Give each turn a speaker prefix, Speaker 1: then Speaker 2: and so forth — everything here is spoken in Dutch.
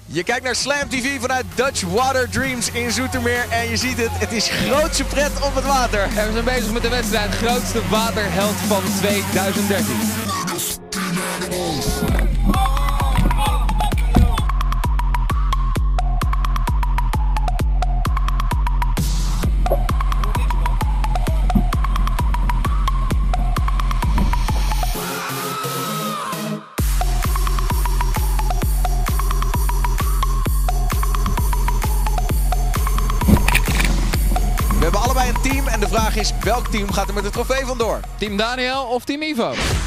Speaker 1: Je kijkt naar Slam TV vanuit Dutch Water Dreams in Zoetermeer en je ziet het, het is grootse pret op het water.
Speaker 2: En we zijn bezig met de wedstrijd grootste waterheld van 2013.
Speaker 1: We hebben allebei een team en de vraag is welk team gaat er met de trofee vandoor?
Speaker 2: Team Daniel of Team Ivo?